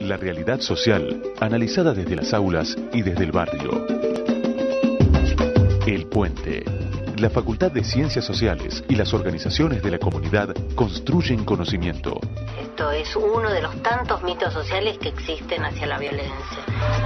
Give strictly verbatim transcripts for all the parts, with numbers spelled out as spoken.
La realidad social, analizada desde las aulas y desde el barrio. El Puente. La Facultad de Ciencias Sociales y las organizaciones de la comunidad construyen conocimiento. Esto es uno de los tantos mitos sociales que existen hacia la violencia.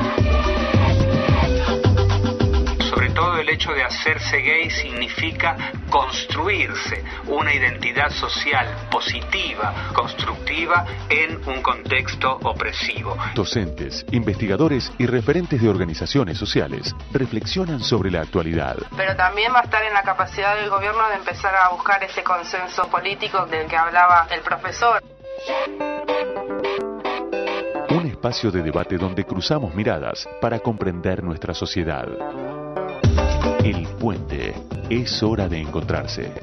Sobre todo el hecho de hacerse gay significa construirse una identidad social positiva, constructiva en un contexto opresivo. Docentes, investigadores y referentes de organizaciones sociales reflexionan sobre la actualidad. Pero también va a estar en la capacidad del gobierno de empezar a buscar ese consenso político del que hablaba el profesor. Un espacio de debate donde cruzamos miradas para comprender nuestra sociedad. El Puente. Es hora de encontrarse.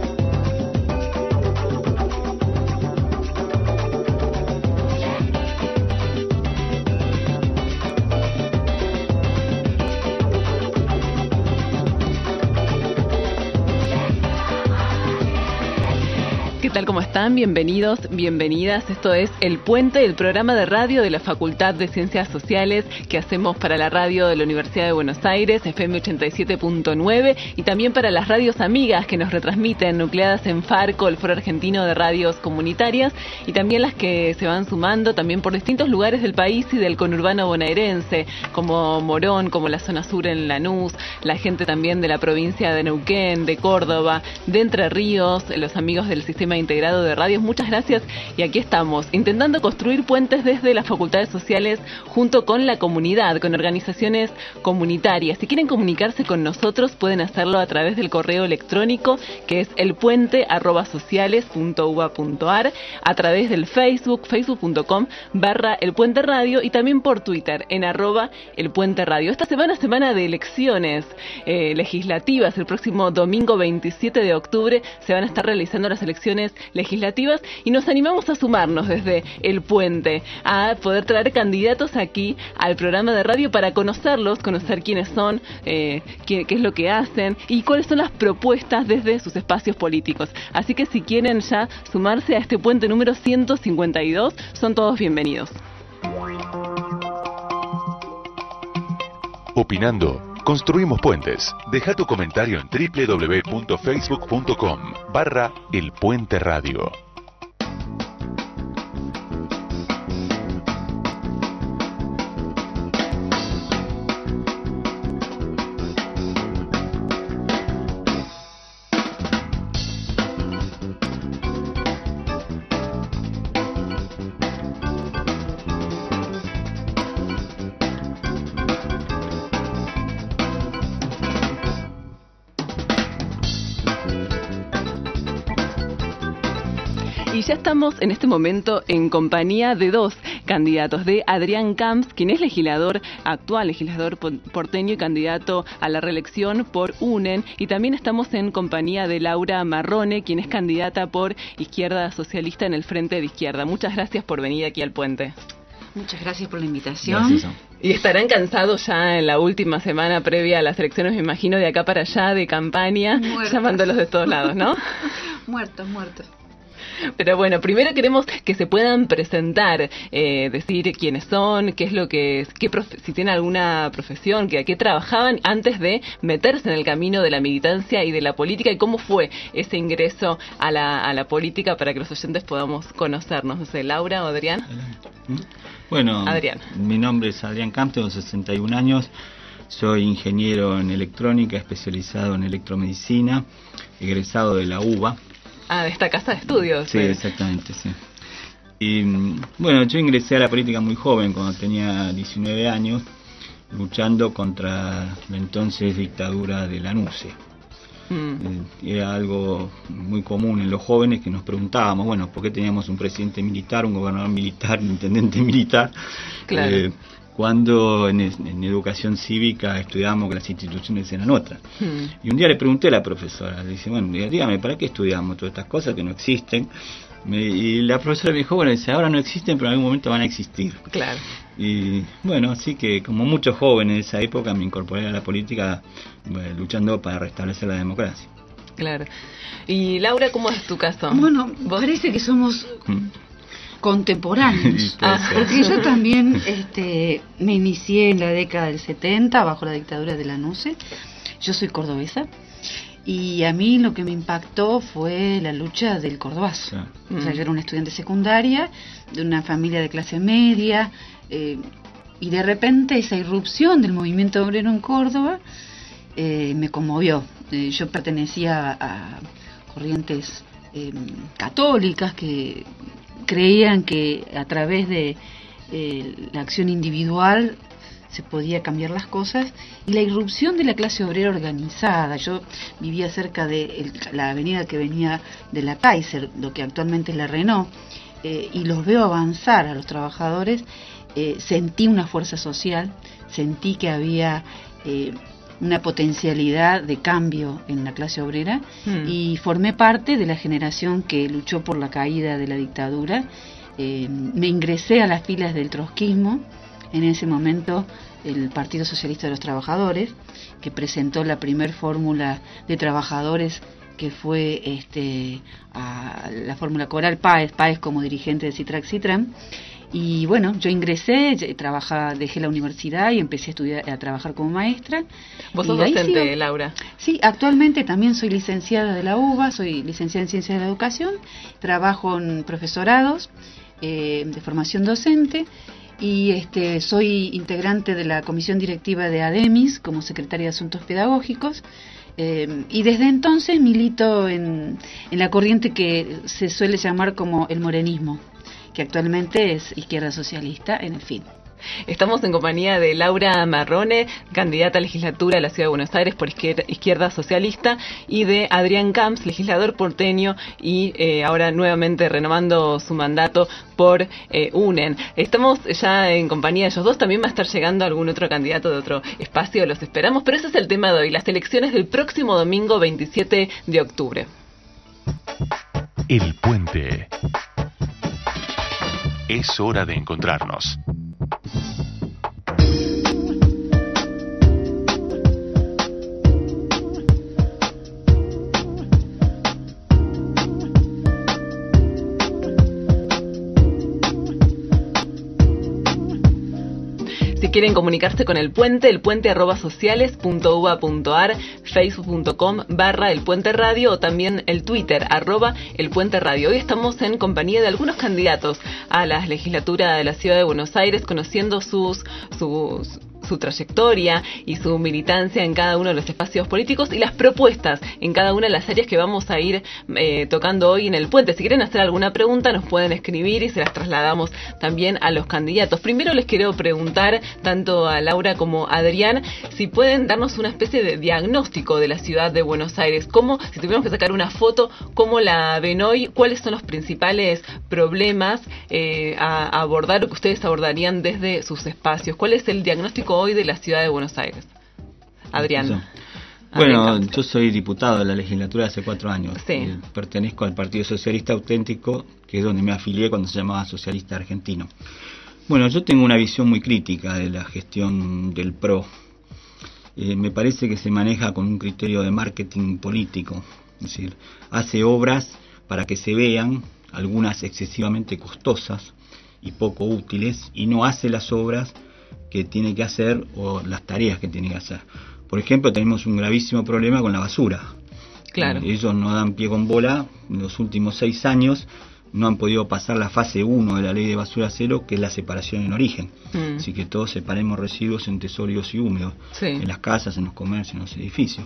¿Qué tal? ¿Cómo están? Bienvenidos, bienvenidas. Esto es El Puente, el programa de radio de la Facultad de Ciencias Sociales que hacemos para la radio de la Universidad de Buenos Aires, F M ochenta y siete punto nueve, y también para las radios amigas que nos retransmiten, nucleadas en Farco, el Foro Argentino de Radios Comunitarias, y también las que se van sumando también por distintos lugares del país y del conurbano bonaerense, como Morón, como la zona sur en Lanús, la gente también de la provincia de Neuquén, de Córdoba, de Entre Ríos, los amigos del Sistema Integrado de Radios. Muchas gracias, y aquí estamos intentando construir puentes desde las facultades sociales junto con la comunidad, con organizaciones comunitarias. Si quieren comunicarse con nosotros pueden hacerlo a través del correo electrónico que es elpuente arroba sociales punto uva punto ar, a través del Facebook, facebook punto com barra elpuente radio, y también por Twitter en arroba elpuente radio. Esta semana es semana de elecciones eh, legislativas. El próximo domingo veintisiete de octubre se van a estar realizando las elecciones legislativas y nos animamos a sumarnos desde El Puente, a poder traer candidatos aquí al programa de radio para conocerlos, conocer quiénes son, eh, qué, qué es lo que hacen y cuáles son las propuestas desde sus espacios políticos. Así que si quieren ya sumarse a este puente número ciento cincuenta y dos, son todos bienvenidos. Opinando, construimos puentes. Deja tu comentario en doble u doble u doble u punto facebook punto com barra El Puente Radio. Y ya estamos en este momento en compañía de dos candidatos, de Adrián Camps, quien es legislador actual, legislador porteño y candidato a la reelección por UNEN, y también estamos en compañía de Laura Marrone, quien es candidata por Izquierda Socialista en el Frente de Izquierda. Muchas gracias por venir aquí al Puente. Muchas gracias por la invitación. Gracias. Y estarán cansados ya en la última semana previa a las elecciones, me imagino, de acá para allá, de campaña, muertos, llamándolos de todos lados, ¿no? Muertos, muertos. Pero bueno, primero queremos que se puedan presentar, eh, decir quiénes son, qué es lo que, qué profe- si tienen alguna profesión, que a qué trabajaban antes de meterse en el camino de la militancia y de la política, y cómo fue ese ingreso a la, a la política para que los oyentes podamos conocernos. No sé, Laura o Adrián. Bueno, Adrián. Mi nombre es Adrián Camps, tengo sesenta y un años, soy ingeniero en electrónica, especializado en electromedicina, egresado de la UBA. Ah, de esta casa de estudios. Sí, pues. Exactamente, sí. Y bueno, yo ingresé a la política muy joven, cuando tenía diecinueve años, luchando contra la entonces dictadura de la NUCE. Mm. Era algo muy común en los jóvenes que nos preguntábamos, bueno, ¿por qué teníamos un presidente militar, un gobernador militar, un intendente militar? Claro. Eh, cuando en, en educación cívica estudiábamos que las instituciones eran otras. Hmm. Y un día le pregunté a la profesora, le dice, bueno, dígame, ¿para qué estudiamos todas estas cosas que no existen? Me, y la profesora me dijo, bueno, dice, ahora no existen, pero en algún momento van a existir. Claro. Y bueno, así que como muchos jóvenes de esa época me incorporé a la política, bueno, luchando para restablecer la democracia. Claro. Y Laura, ¿cómo es tu caso? Bueno, ¿vos? Parece que somos... Hmm. Contemporáneos. Ah, porque yo también este, me inicié en la década del setenta bajo la dictadura de la NUCE. Yo soy cordobesa. Y a mí lo que me impactó fue la lucha del cordobazo. Sí. O sea, yo era una estudiante secundaria, de una familia de clase media, eh, y de repente esa irrupción del movimiento obrero en Córdoba eh, me conmovió. Eh, yo pertenecía a corrientes eh, católicas que creían que a través de eh, la acción individual se podía cambiar las cosas, y la irrupción de la clase obrera organizada. Yo vivía cerca de el, la avenida que venía de la Kaiser, lo que actualmente es la Renault, eh, y los veo avanzar a los trabajadores. Eh, sentí una fuerza social, sentí que había eh, una potencialidad de cambio en la clase obrera, mm. y formé parte de la generación que luchó por la caída de la dictadura. Eh, me ingresé a las filas del trotskismo, en ese momento el Partido Socialista de los Trabajadores, que presentó la primer fórmula de trabajadores, que fue este a la fórmula Coral Páez, Páez como dirigente de Citrac Citran. Y bueno, yo ingresé, trabajaba, dejé la universidad y empecé a estudiar, a trabajar como maestra. ¿Vos sos docente, sigo, Laura? Sí, actualmente también soy licenciada de la U B A, soy licenciada en Ciencias de la Educación, trabajo en profesorados eh, de formación docente, y este soy integrante de la comisión directiva de ADEMIS como secretaria de Asuntos Pedagógicos, eh, y desde entonces milito en, en la corriente que se suele llamar como el morenismo, que actualmente es izquierda socialista en el fin. Estamos en compañía de Laura Marrone, candidata a legislatura de la Ciudad de Buenos Aires por izquierda, izquierda socialista, y de Adrián Camps, legislador porteño y eh, ahora nuevamente renovando su mandato por eh, UNEN. Estamos ya en compañía de ellos dos. También va a estar llegando algún otro candidato de otro espacio, los esperamos, pero ese es el tema de hoy, las elecciones del próximo domingo veintisiete de octubre. El Puente. Es hora de encontrarnos. Si quieren comunicarse con El Puente, el puente arroba sociales punto uva punto ar, facebook punto com barra El Puente Radio, o también el Twitter arroba El Puente Radio. Hoy estamos en compañía de algunos candidatos a la legislatura de la Ciudad de Buenos Aires, conociendo sus sus su trayectoria y su militancia en cada uno de los espacios políticos y las propuestas en cada una de las áreas que vamos a ir eh, tocando hoy en El Puente. Si quieren hacer alguna pregunta, nos pueden escribir y se las trasladamos también a los candidatos. Primero les quiero preguntar, tanto a Laura como a Adrián, si pueden darnos una especie de diagnóstico de la ciudad de Buenos Aires. ¿Cómo, si tuviéramos que sacar una foto, cómo la ven hoy? ¿Cuáles son los principales problemas eh, a, a abordar o que ustedes abordarían desde sus espacios? ¿Cuál es el diagnóstico hoy de la ciudad de Buenos Aires? Adrián. Bueno, yo soy diputado de la legislatura hace cuatro años. Sí. Eh, pertenezco al Partido Socialista Auténtico, que es donde me afilié cuando se llamaba Socialista Argentino. Bueno, yo tengo una visión muy crítica de la gestión del P R O. Eh, me parece que se maneja con un criterio de marketing político. Es decir, hace obras para que se vean, algunas excesivamente costosas y poco útiles, y no hace las obras que tiene que hacer o las tareas que tiene que hacer. Por ejemplo, tenemos un gravísimo problema con la basura. Claro. Eh, ellos no dan pie con bola. En los últimos seis años no han podido pasar la fase uno de la ley de basura cero, que es la separación en origen. Mm. Así que todos separemos residuos entre sólidos y húmedos, sí, en las casas, en los comercios, en los edificios.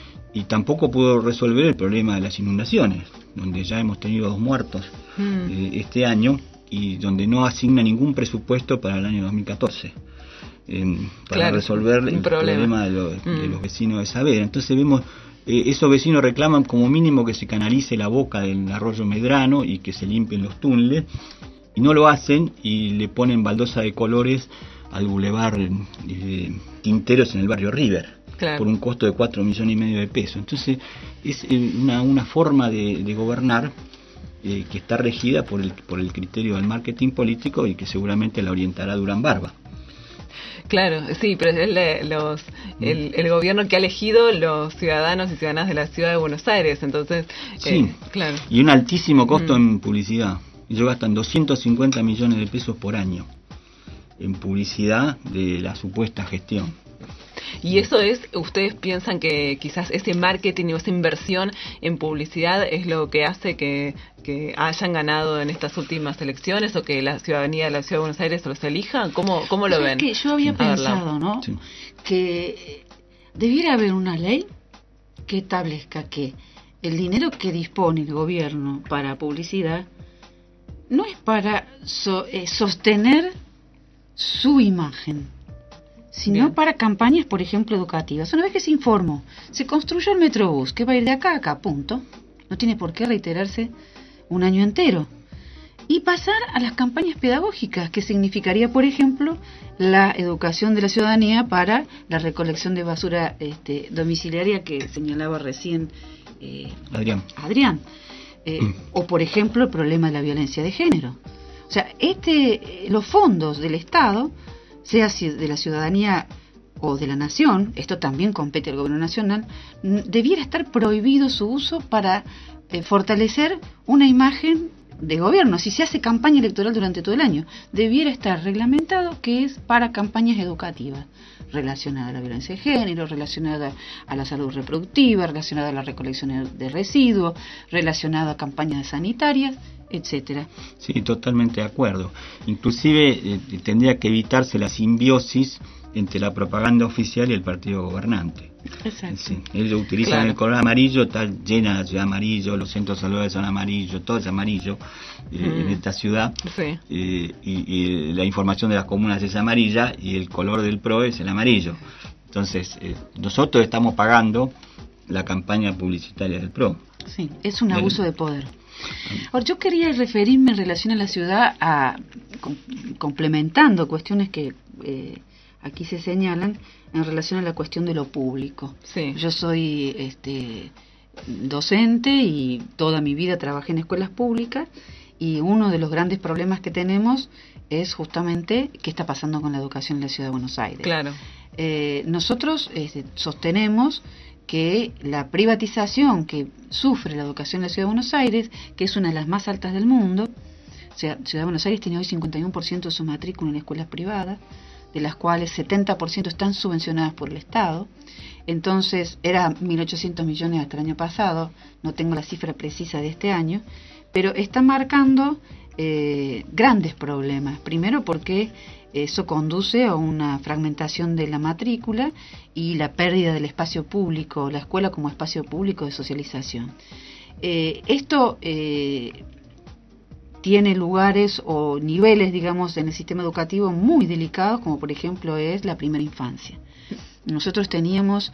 Y tampoco pudo resolver el problema de las inundaciones, donde ya hemos tenido dos muertos mm. eh, este año, y donde no asigna ningún presupuesto para el año dos mil catorce. Eh, para claro, resolver el problema, problema de, lo, mm. de los vecinos de Saavedra. Entonces vemos, eh, esos vecinos reclaman como mínimo que se canalice la boca del arroyo Medrano y que se limpien los túneles, y no lo hacen, y le ponen baldosa de colores al bulevar eh, Quinteros en el barrio River, claro, por un costo de cuatro millones y medio de pesos. Entonces es eh, una, una forma de, de gobernar eh, que está regida por el, por el criterio del marketing político, y que seguramente la orientará Durán Barba. Claro, sí, pero es el, los, el, el gobierno que ha elegido los ciudadanos y ciudadanas de la ciudad de Buenos Aires, entonces, sí, eh, claro. Y un altísimo costo mm. en publicidad. Ellos gastan doscientos cincuenta millones de pesos por año en publicidad de la supuesta gestión. Y eso es, ¿ustedes piensan que quizás ese marketing o esa inversión en publicidad es lo que hace que, que hayan ganado en estas últimas elecciones o que la ciudadanía de la Ciudad de Buenos Aires los elija? ¿Cómo, cómo lo ven? Que yo había pensado, ¿no? Sí. Que debiera haber una ley que establezca que el dinero que dispone el gobierno para publicidad no es para so, eh, sostener su imagen, sino Bien. para campañas, por ejemplo, educativas. Una vez que se informó, se construyó el Metrobús, que va a ir de acá a acá, punto. No tiene por qué reiterarse un año entero. Y pasar a las campañas pedagógicas, que significaría, por ejemplo, la educación de la ciudadanía para la recolección de basura este, domiciliaria que señalaba recién eh, Adrián. Adrián. Eh, mm. O, por ejemplo, el problema de la violencia de género. O sea, este, los fondos del Estado, sea de la ciudadanía o de la nación, esto también compete al gobierno nacional, debiera estar prohibido su uso para eh, fortalecer una imagen de gobierno. Si se hace campaña electoral durante todo el año, debiera estar reglamentado que es para campañas educativas relacionadas a la violencia de género, relacionada a la salud reproductiva, relacionada a la recolección de residuos, relacionada a campañas sanitarias, etcétera. Sí, totalmente de acuerdo. Inclusive eh, tendría que evitarse la simbiosis entre la propaganda oficial y el partido gobernante. Exacto. Sí, ellos utilizan claro. el color amarillo, está llena la ciudad amarillo, los centros saludables son amarillos, todo es amarillo eh, mm. en esta ciudad. Sí. Eh, y, y la información de las comunas es amarilla y el color del P R O E es el amarillo. Entonces, eh, nosotros estamos pagando la campaña publicitaria del P R O. Sí, es un abuso de poder. Ahora, yo quería referirme en relación a la ciudad, a com, complementando cuestiones que eh, aquí se señalan en relación a la cuestión de lo público. Sí. Yo soy este, docente y toda mi vida trabajé en escuelas públicas y uno de los grandes problemas que tenemos es justamente qué está pasando con la educación en la Ciudad de Buenos Aires. Claro. Eh, nosotros este, sostenemos que la privatización que sufre la educación en la Ciudad de Buenos Aires, que es una de las más altas del mundo, o sea, Ciudad de Buenos Aires tiene hoy cincuenta y uno por ciento de su matrícula en escuelas privadas, de las cuales setenta por ciento están subvencionadas por el Estado. Entonces, era mil ochocientos millones hasta el año pasado, no tengo la cifra precisa de este año, pero está marcando eh, grandes problemas. Primero porque eso conduce a una fragmentación de la matrícula y la pérdida del espacio público, la escuela como espacio público de socialización. Eh, esto eh, tiene lugares o niveles, digamos, en el sistema educativo muy delicados, como por ejemplo es la primera infancia. Nosotros teníamos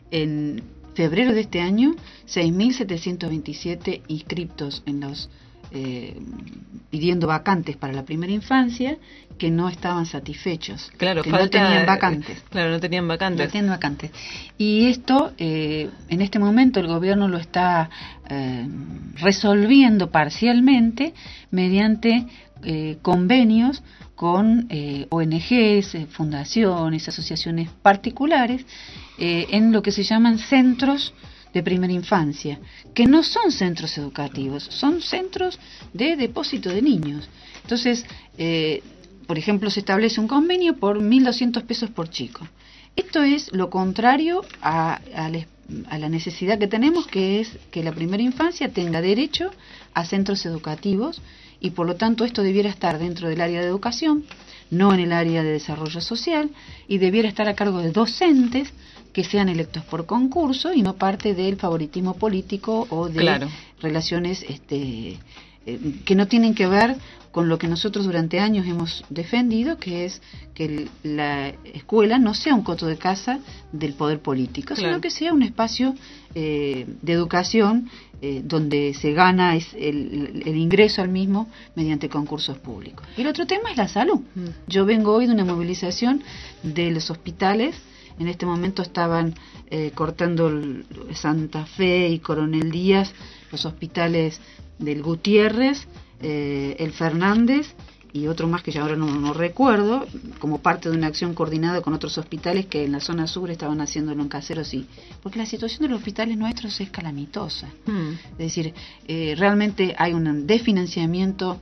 en febrero de este año seis mil setecientos veintisiete inscriptos en los Eh, pidiendo vacantes para la primera infancia que no estaban satisfechos, claro, que falta, no tenían vacantes. Claro, no tenían vacantes. No tenían vacantes. Y esto, eh, en este momento, el gobierno lo está eh, resolviendo parcialmente mediante eh, convenios con eh, O N Ges, eh, fundaciones, asociaciones particulares, eh, en lo que se llaman centros de primera infancia, que no son centros educativos, son centros de depósito de niños. Entonces, eh, por ejemplo, se establece un convenio por mil doscientos pesos por chico. Esto es lo contrario a, a, la, a la necesidad que tenemos, que es que la primera infancia tenga derecho a centros educativos y por lo tanto esto debiera estar dentro del área de educación, no en el área de desarrollo social, y debiera estar a cargo de docentes que sean electos por concurso y no parte del favoritismo político o de claro. relaciones este, eh, que no tienen que ver con lo que nosotros durante años hemos defendido, que es que el, la escuela no sea un coto de caza del poder político, claro. sino que sea un espacio eh, de educación eh, donde se gana es el, el ingreso al mismo mediante concursos públicos. Y el otro tema es la salud. Mm. Yo vengo hoy de una movilización de los hospitales. En este momento estaban eh, cortando el Santa Fe y Coronel Díaz, los hospitales del Gutiérrez, eh, el Fernández y otro más que ya ahora no, no recuerdo, como parte de una acción coordinada con otros hospitales que en la zona sur estaban haciéndolo en Caseros, sí. Porque la situación de los hospitales nuestros es calamitosa. Mm. Es decir, eh, realmente hay un desfinanciamiento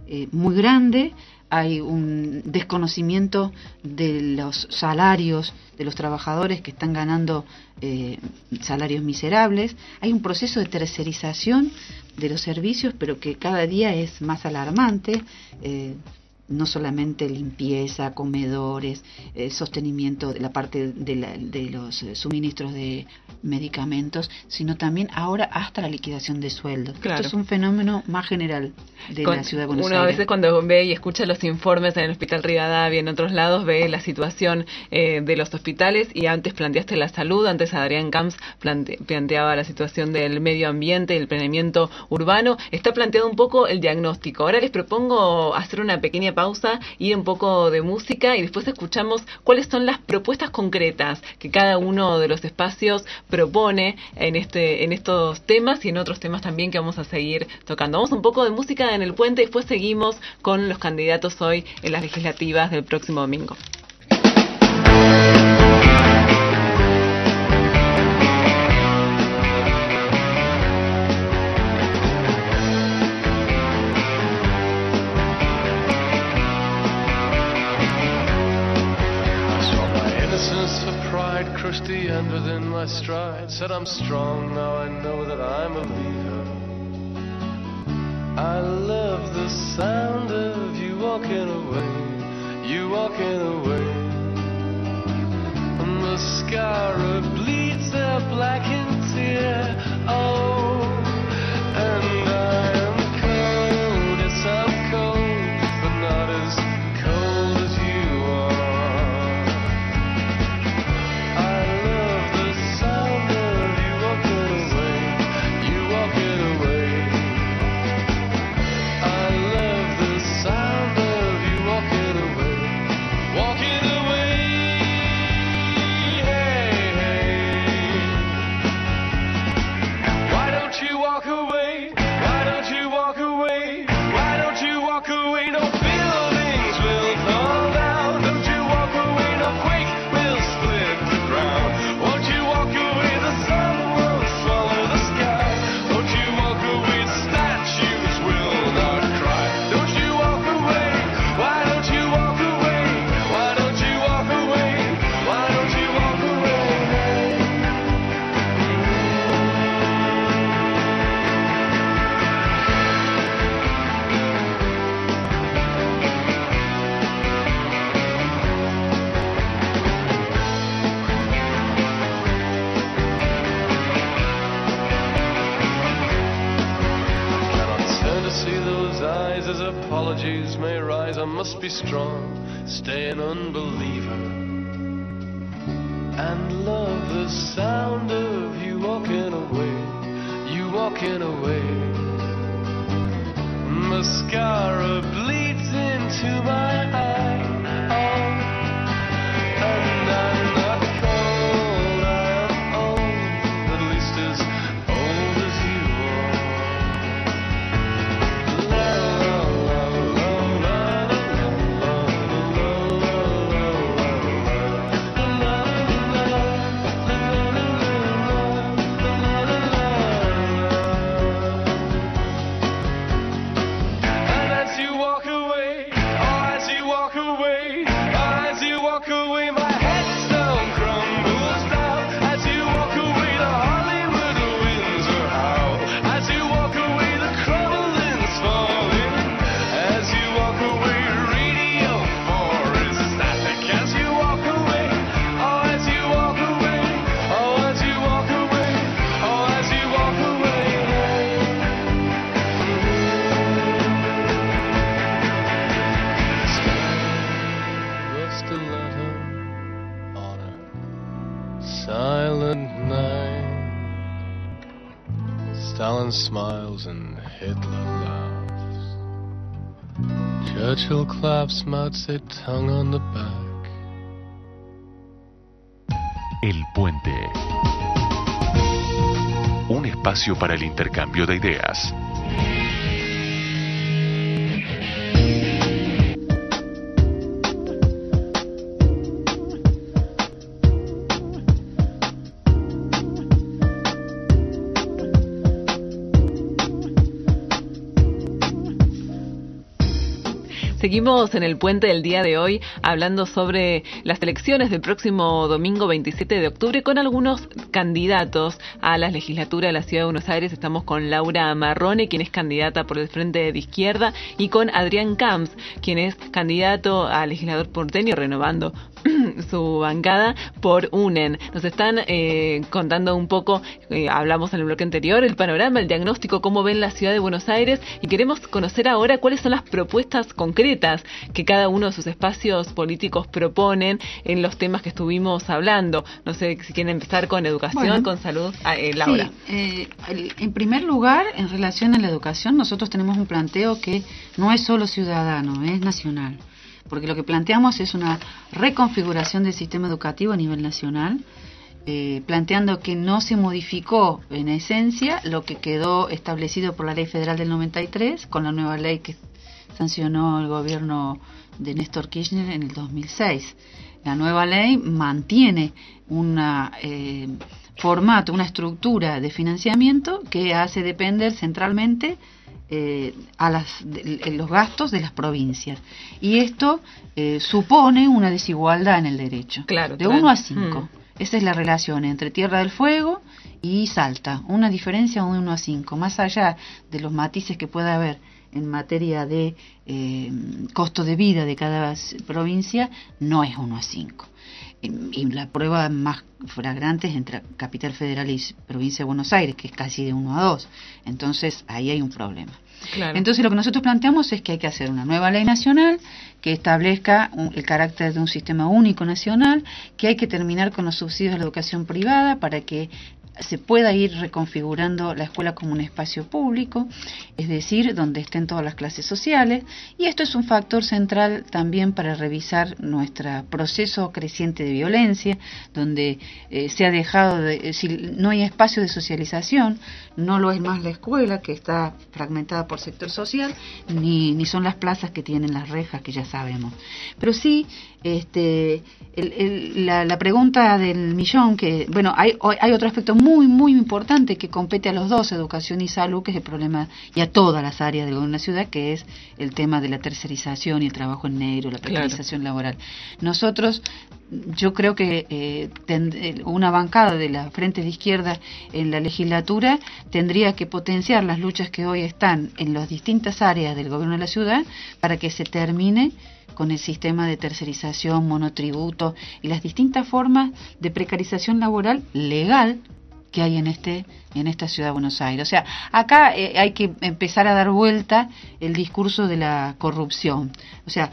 eh, muy grande. Hay un desconocimiento de los salarios de los trabajadores que están ganando eh, salarios miserables. Hay un proceso de tercerización de los servicios, pero que cada día es más alarmante. Eh, no solamente limpieza, comedores, eh, sostenimiento de la parte de, la, de los eh, suministros de medicamentos, sino también ahora hasta la liquidación de sueldos. Claro. Esto es un fenómeno más general de Con, la ciudad de Buenos uno Aires. Uno a veces cuando ve y escucha los informes en el Hospital Rivadavia y en otros lados ve la situación eh, de los hospitales, y antes planteaste la salud, antes Adrián Camps plante, planteaba la situación del medio ambiente, el planeamiento urbano. Está planteado un poco el diagnóstico. Ahora les propongo hacer una pequeña pausa, ir un poco de música y después escuchamos cuáles son las propuestas concretas que cada uno de los espacios propone en este en estos temas y en otros temas también que vamos a seguir tocando. Vamos un poco de música en el puente y después seguimos con los candidatos hoy en las legislativas del próximo domingo. Crushed the end within my stride. Said I'm strong, now I know that I'm a leader. I love the sound of you walking away, you walking away. And the scar bleeds their blackened tear. Oh, and I am cold, yes I'm cold, but not as cold as you are. Apologies may rise, I must be strong, stay an unbeliever, and love the sound of you walking away, you walking away. Mascara bleeds into my eye, oh, and I'm not cold, I am old, at least as old as you are. Stalin smiles and Hitler laughs. Churchill claps Mao Zedong on the back. El Puente. Un espacio para el intercambio de ideas. Seguimos en el puente del día de hoy hablando sobre las elecciones del próximo domingo veintisiete de octubre con algunos candidatos a la legislatura de la Ciudad de Buenos Aires. Estamos con Laura Marrone, quien es candidata por el Frente de Izquierda, y con Adrián Camps, quien es candidato a legislador porteño, renovando su bancada por UNEN. Nos están eh, contando un poco, eh, hablamos en el bloque anterior, el panorama, el diagnóstico, cómo ven la Ciudad de Buenos Aires, y queremos conocer ahora cuáles son las propuestas concretas que cada uno de sus espacios políticos proponen en los temas que estuvimos hablando. No sé si quieren empezar con educación, bueno, con salud. Ah, eh, Laura. Sí, eh, el, en primer lugar, en relación a la educación, nosotros tenemos un planteo que no es solo ciudadano, es nacional. Porque lo que planteamos es una reconfiguración del sistema educativo a nivel nacional, eh, planteando que no se modificó en esencia lo que quedó establecido por la Ley Federal del noventa y tres, con la nueva ley que sancionó el gobierno de Néstor Kirchner en el dos mil seis. La nueva ley mantiene un eh, formato, una estructura de financiamiento que hace depender centralmente Eh, a las, de, de los gastos de las provincias, y esto eh, supone una desigualdad en el derecho, claro, de claro. uno a cinco. Mm. Esa es la relación entre Tierra del Fuego y Salta, una diferencia de uno a cinco, más allá de los matices que pueda haber en materia de eh, costo de vida de cada provincia, no es uno a cinco. Y, y la prueba más flagrante es entre Capital Federal y Provincia de Buenos Aires, que es casi de uno a dos. Entonces ahí hay un problema. Claro. Entonces lo que nosotros planteamos es que hay que hacer una nueva ley nacional que establezca un, el carácter de un sistema único nacional, que hay que terminar con los subsidios de la educación privada para que se pueda ir reconfigurando la escuela como un espacio público, es decir, donde estén todas las clases sociales, y esto es un factor central también para revisar nuestro proceso creciente de violencia, donde eh, se ha dejado de, si no hay espacio de socialización, no lo es más la escuela, que está fragmentada por sector social, ni, ni son las plazas que tienen las rejas, que ya sabemos. Pero sí, este, el, el, la, la pregunta del millón, que, bueno, hay, hay otro aspecto muy, muy importante que compete a los dos, educación y salud, que es el problema, y a todas las áreas de una ciudad, que es el tema de la tercerización y el trabajo en negro, la precarización claro. laboral. Nosotros, yo creo que eh, ten, una bancada de la Frente de Izquierda en la legislatura tendría que potenciar las luchas que hoy están en las distintas áreas del gobierno de la ciudad para que se termine con el sistema de tercerización, monotributo y las distintas formas de precarización laboral legal que hay en este en esta ciudad de Buenos Aires. O sea, acá eh, hay que empezar a dar vuelta el discurso de la corrupción. O sea,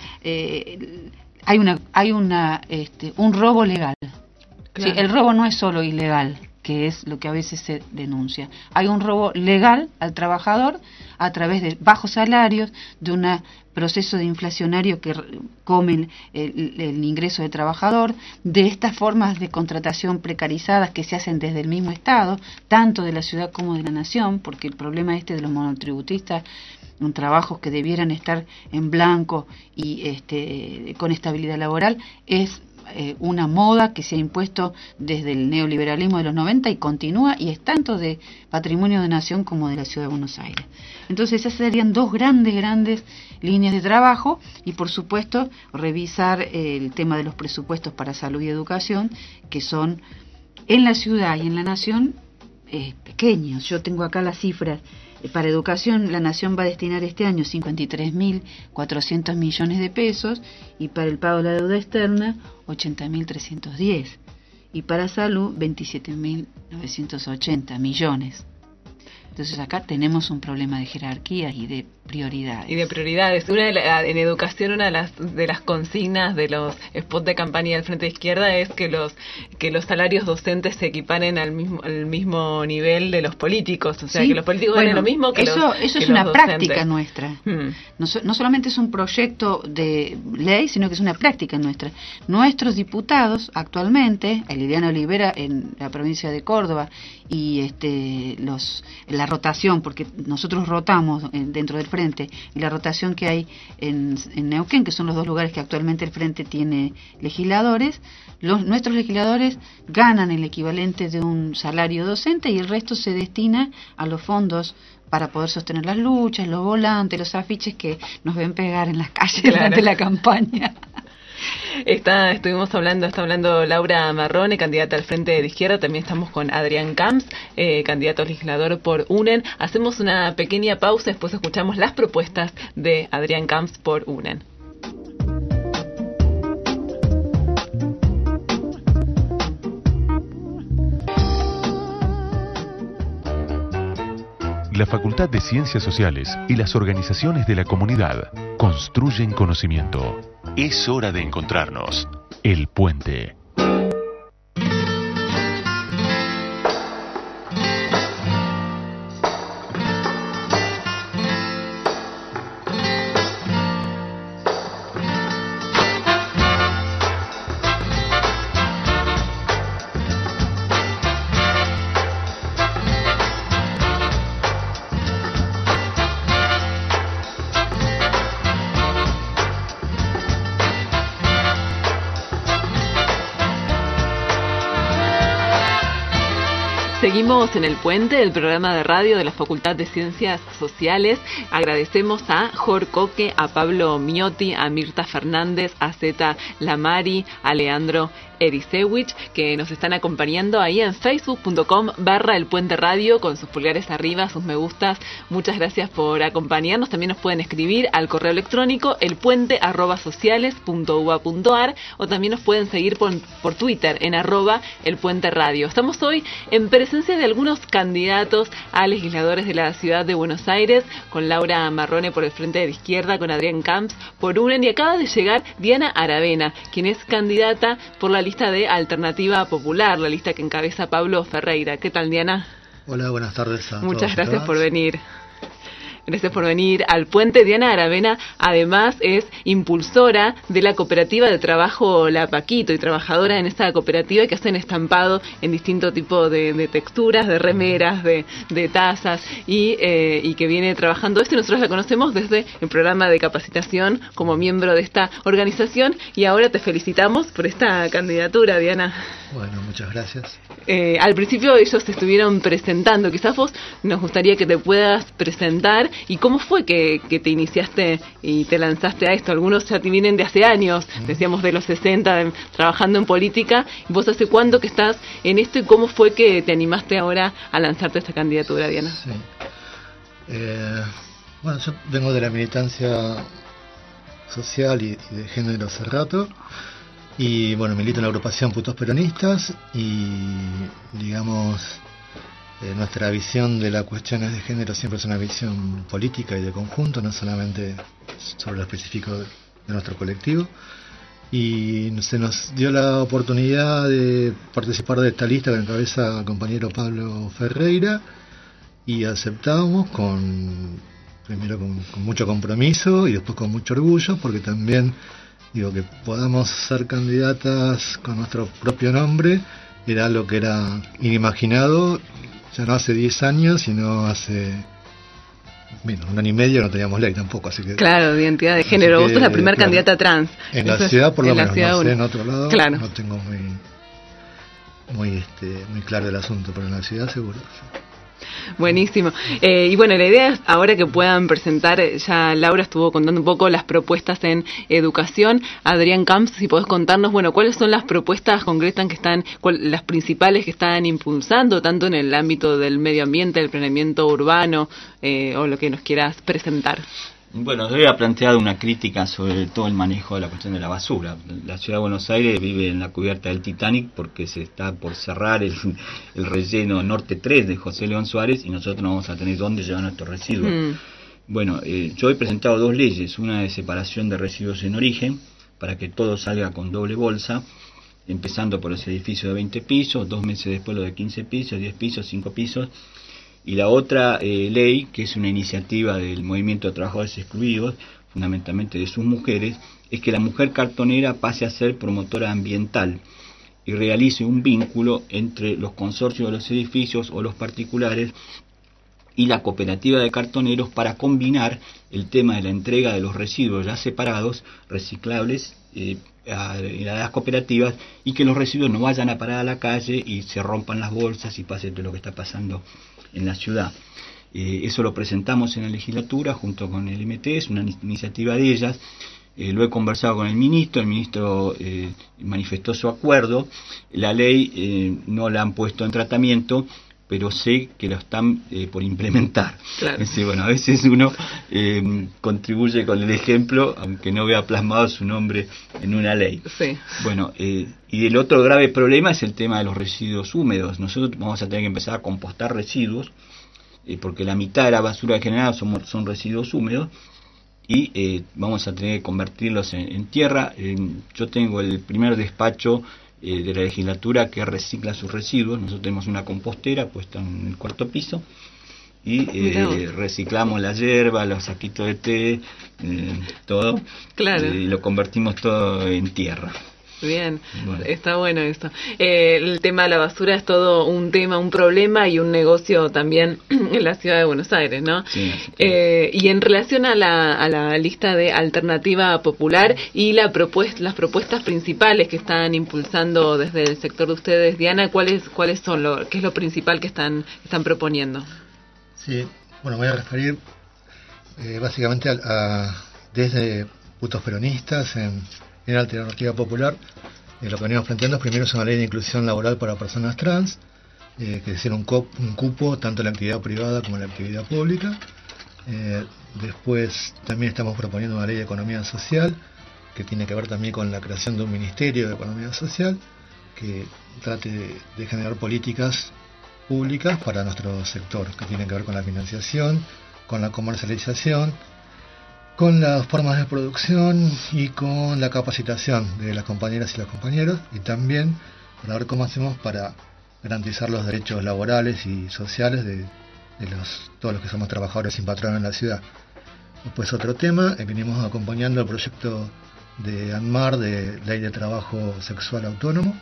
eh, hay una hay una este, un robo legal. Claro. Sí, el robo no es solo ilegal, que es lo que a veces se denuncia. Hay un robo legal al trabajador a través de bajos salarios, de un proceso de inflacionario que come el, el ingreso del trabajador, de estas formas de contratación precarizadas que se hacen desde el mismo Estado, tanto de la ciudad como de la nación, porque el problema este de los monotributistas, un trabajos que debieran estar en blanco y este, con estabilidad laboral, es Eh, una moda que se ha impuesto desde el neoliberalismo de los noventa y continúa, y es tanto de patrimonio de nación como de la ciudad de Buenos Aires. Entonces esas serían dos grandes, grandes líneas de trabajo, y por supuesto revisar eh, el tema de los presupuestos para salud y educación, que son en la ciudad y en la nación eh, pequeños. Yo tengo acá las cifras. Para educación, la Nación va a destinar este año cincuenta y tres mil cuatrocientos millones de pesos, y para el pago de la deuda externa, ochenta mil trescientos diez, y para salud, veintisiete mil novecientos ochenta millones. Entonces acá tenemos un problema de jerarquía y de prioridades. Y de prioridades. Una de la, en educación, una de las de las consignas de los spots de campaña del Frente de Izquierda es que los que los salarios docentes se equiparen al mismo al mismo nivel de los políticos, o sea, sí, que los políticos bueno, ganen lo mismo que eso, los eso que es una los práctica nuestra. Hmm. No, no solamente es un proyecto de ley, sino que es una práctica nuestra. Nuestros diputados actualmente, Liliana Olivera en la provincia de Córdoba, y este los la rotación, porque nosotros rotamos dentro del Frente, y la rotación que hay en, en Neuquén, que son los dos lugares que actualmente el Frente tiene legisladores, los nuestros legisladores ganan el equivalente de un salario docente, y el resto se destina a los fondos para poder sostener las luchas, los volantes, los afiches que nos ven pegar en las calles claro. durante la campaña. Está, estuvimos hablando, está hablando Laura Marrone, candidata al Frente de Izquierda. También estamos con Adrián Camps, eh, candidato legislador por UNEN. Hacemos una pequeña pausa, después escuchamos las propuestas de Adrián Camps por UNEN. La Facultad de Ciencias Sociales y las organizaciones de la comunidad construyen conocimiento. Es hora de encontrarnos. El Puente. Seguimos en El Puente, el programa de radio de la Facultad de Ciencias Sociales. Agradecemos a Jor Coque, a Pablo Miotti, a Mirta Fernández, a Zeta Lamari, a Leandro Erisewich, que nos están acompañando ahí en facebook punto com barra El Puente Radio, con sus pulgares arriba, sus me gustas. Muchas gracias por acompañarnos. También nos pueden escribir al correo electrónico elpuente arroba sociales punto u a punto ar, o también nos pueden seguir por, por Twitter en arroba El Puente Radio. Estamos hoy en presencia de algunos candidatos a legisladores de la ciudad de Buenos Aires, con Laura Marrone por el Frente de Izquierda, con Adrián Camps por UNEN, y acaba de llegar Diana Aravena, quien es candidata por la lista de Alternativa Popular, la lista que encabeza Pablo Ferreira. ¿Qué tal, Diana? Hola, buenas tardes a todos. Muchas gracias por venir. Gracias por venir al Puente. Diana Aravena, además, es impulsora de la cooperativa de trabajo La Paquito y trabajadora en esta cooperativa que hacen estampado en distinto tipo de, de texturas, de remeras, de, de tazas, y, eh, y que viene trabajando esto. Y nosotros la conocemos desde el programa de capacitación como miembro de esta organización, y ahora te felicitamos por esta candidatura, Diana. Bueno, muchas gracias. Eh, al principio ellos te estuvieron presentando, quizás vos nos gustaría que te puedas presentar y cómo fue que, que te iniciaste y te lanzaste a esto. Algunos ya te vienen de hace años, uh-huh. decíamos de los sesenta, de, trabajando en política. ¿Vos hace cuánto que estás en esto y cómo fue que te animaste ahora a lanzarte a esta candidatura, Diana? Sí. Eh, bueno, yo vengo de la militancia social y, y de género hace rato. Y bueno, milito en la agrupación Putos Peronistas y, digamos, eh, nuestra visión de las cuestiones de género siempre es una visión política y de conjunto, no solamente sobre lo específico de, de nuestro colectivo. Y se nos dio la oportunidad de participar de esta lista que encabeza el compañero Pablo Ferreira, y aceptamos con, primero con, con mucho compromiso y después con mucho orgullo, porque también digo, que podamos ser candidatas con nuestro propio nombre era algo que era inimaginado, ya no hace diez años, sino hace, bueno, un año y medio no teníamos ley tampoco, así que... Claro, de identidad de género, vos sos la primera claro, candidata trans. En la ciudad, por lo menos, no sé, en otro lado, claro. no tengo muy, muy, este, muy claro el asunto, pero en la ciudad seguro, sí. Buenísimo. Eh, y bueno, la idea es ahora que puedan presentar, ya Laura estuvo contando un poco las propuestas en educación. Adrián Camps, si podés contarnos, bueno, cuáles son las propuestas concretas que están, cuál, las principales que están impulsando, tanto en el ámbito del medio ambiente, el planeamiento urbano, eh, o lo que nos quieras presentar. Bueno, yo había planteado una crítica sobre todo el manejo de la cuestión de la basura. La ciudad de Buenos Aires vive en la cubierta del Titanic porque se está por cerrar el, el relleno Norte tres de José León Suárez y nosotros no vamos a tener dónde llevar nuestros residuos. Mm. Bueno, eh, yo he presentado dos leyes, una de separación de residuos en origen, para que todo salga con doble bolsa, empezando por los edificios de veinte pisos, dos meses después lo de quince pisos, diez pisos, cinco pisos, y la otra eh, ley, que es una iniciativa del Movimiento de Trabajadores Excluidos, fundamentalmente de sus mujeres, es que la mujer cartonera pase a ser promotora ambiental y realice un vínculo entre los consorcios de los edificios o los particulares y la cooperativa de cartoneros para combinar el tema de la entrega de los residuos ya separados, reciclables, eh, a, a las cooperativas, y que los residuos no vayan a parar a la calle y se rompan las bolsas y pase todo lo que está pasando en la ciudad. Eh, eso lo presentamos en la legislatura junto con el M T, es una iniciativa de ellas. Eh, lo he conversado con el ministro, el ministro eh, manifestó su acuerdo. La ley eh, no la han puesto en tratamiento, pero sé que lo están eh, por implementar. Claro. Es decir, bueno, a veces uno eh, contribuye con el ejemplo, aunque no vea plasmado su nombre en una ley. Sí. Bueno, eh, y el otro grave problema es el tema de los residuos húmedos. Nosotros vamos a tener que empezar a compostar residuos, eh, porque la mitad de la basura generada son, son residuos húmedos, y eh, vamos a tener que convertirlos en, en tierra. Eh, yo tengo el primer despacho eh, de la legislatura que recicla sus residuos. Nosotros tenemos una compostera puesta en el cuarto piso y eh, reciclamos la hierba, los saquitos de té, eh, todo, claro. eh, y lo convertimos todo en tierra. Bien, bueno. Está bueno eso. Eh, el tema de la basura es todo un tema, un problema y un negocio también en la ciudad de Buenos Aires, ¿no? Sí, eh, y en relación a la, a la lista de Alternativa Popular y la propuesta, las propuestas principales que están impulsando desde el sector de ustedes, Diana, ¿cuáles cuáles son lo, qué es lo principal que están están proponiendo? Sí, bueno, me voy a referir eh, básicamente a, a desde Putos Peronistas en En Alternativa Popular, eh, lo que venimos planteando primero es una ley de inclusión laboral para personas trans, eh, que es un, cop, un cupo tanto en la actividad privada como en la actividad pública. Eh, después también estamos proponiendo una ley de economía social, que tiene que ver también con la creación de un ministerio de economía social, que trate de, de generar políticas públicas para nuestro sector, que tienen que ver con la financiación, con la comercialización, con las formas de producción y con la capacitación de las compañeras y los compañeros, y también para ver cómo hacemos para garantizar los derechos laborales y sociales de, de los, todos los que somos trabajadores sin patrón en la ciudad. Después otro tema, eh, venimos acompañando el proyecto de ANMAR de Ley de Trabajo Sexual Autónomo,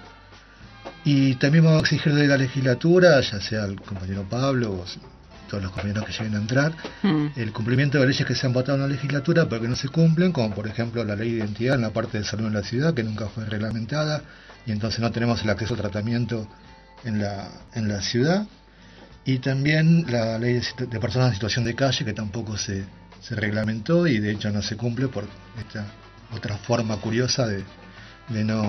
y también vamos a exigir de la legislatura, ya sea el compañero Pablo o todos los compañeros que lleguen a entrar, mm. el cumplimiento de leyes que se han votado en la legislatura pero que no se cumplen, como por ejemplo la ley de identidad en la parte de salud en la ciudad, que nunca fue reglamentada, y entonces no tenemos el acceso a tratamiento en la, en la ciudad, y también la ley de, de personas en situación de calle, que tampoco se, se reglamentó y de hecho no se cumple por esta otra forma curiosa de, de no,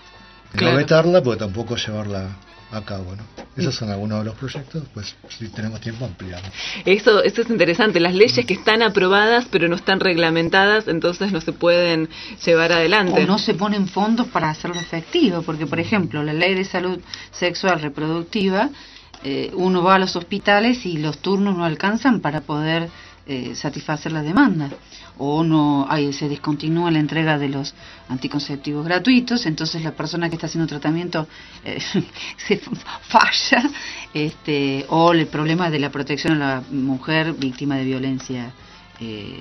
de claro. no vetarla, pero tampoco llevarla a cabo, ¿no? Esos son algunos de los proyectos, pues si tenemos tiempo ampliamos. Eso, eso es interesante, las leyes que están aprobadas pero no están reglamentadas, entonces no se pueden llevar adelante. O no se ponen fondos para hacerlo efectivo, porque por ejemplo la ley de salud sexual reproductiva, eh, uno va a los hospitales y los turnos no alcanzan para poder eh, satisfacer la demanda. O no hay, se discontinúa la entrega de los anticonceptivos gratuitos, entonces la persona que está haciendo tratamiento eh, se falla, este, o el problema de la protección a la mujer víctima de violencia eh,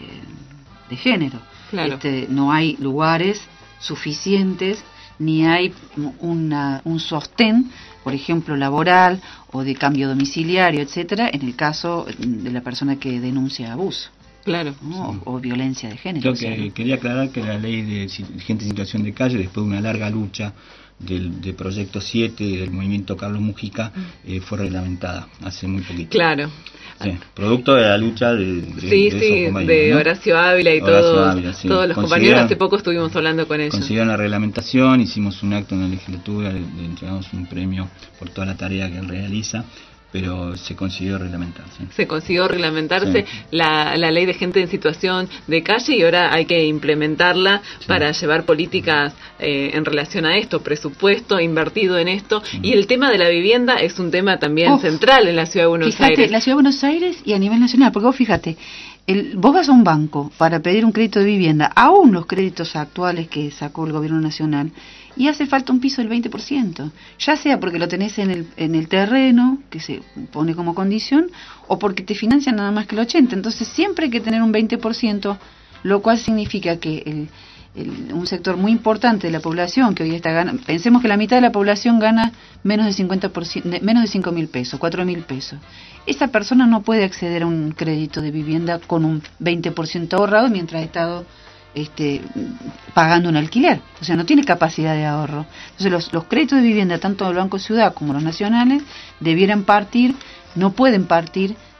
de género. Claro. Este, no hay lugares suficientes, ni hay una, un sostén, por ejemplo, laboral o de cambio domiciliario, etcétera, en el caso de la persona que denuncia abuso. Claro, ¿no? sí. o, o violencia de género. Yo que, quería aclarar que la ley de gente en situación de calle, después de una larga lucha del de Proyecto siete del movimiento Carlos Mujica, eh, fue reglamentada hace muy poquito. Claro. Sí, producto de la lucha de, de, sí, de, sí, esos de ¿no? Horacio Ávila y Horacio todos, Ávila, sí. todos los compañeros. Hace poco estuvimos hablando con ellos. Consiguieron la reglamentación, hicimos un acto en la legislatura, le, le entregamos un premio por toda la tarea que él realiza, pero se consiguió reglamentarse. Se consiguió reglamentarse sí. la, la ley de gente en situación de calle, y ahora hay que implementarla sí. para llevar políticas eh, en relación a esto, presupuesto invertido en esto, sí. y el tema de la vivienda es un tema también oh, central en la Ciudad de Buenos fíjate, Aires. La Ciudad de Buenos Aires y a nivel nacional, porque vos fíjate, el, vos vas a un banco para pedir un crédito de vivienda, aún los créditos actuales que sacó el gobierno nacional, y hace falta un piso del veinte por ciento, ya sea porque lo tenés en el, en el terreno, que se pone como condición, o porque te financian nada más que el ochenta por ciento. Entonces siempre hay que tener un veinte por ciento, lo cual significa que el, el, un sector muy importante de la población, que hoy está ganando, pensemos que la mitad de la población gana menos de cincuenta por ciento, menos de cinco mil pesos, cuatro mil pesos. Esa persona no puede acceder a un crédito de vivienda con un veinte por ciento ahorrado mientras ha estado Este, pagando un alquiler, o sea, no tiene capacidad de ahorro. Entonces los, los créditos de vivienda, tanto del Banco Ciudad como los nacionales, debieran partir, no pueden partir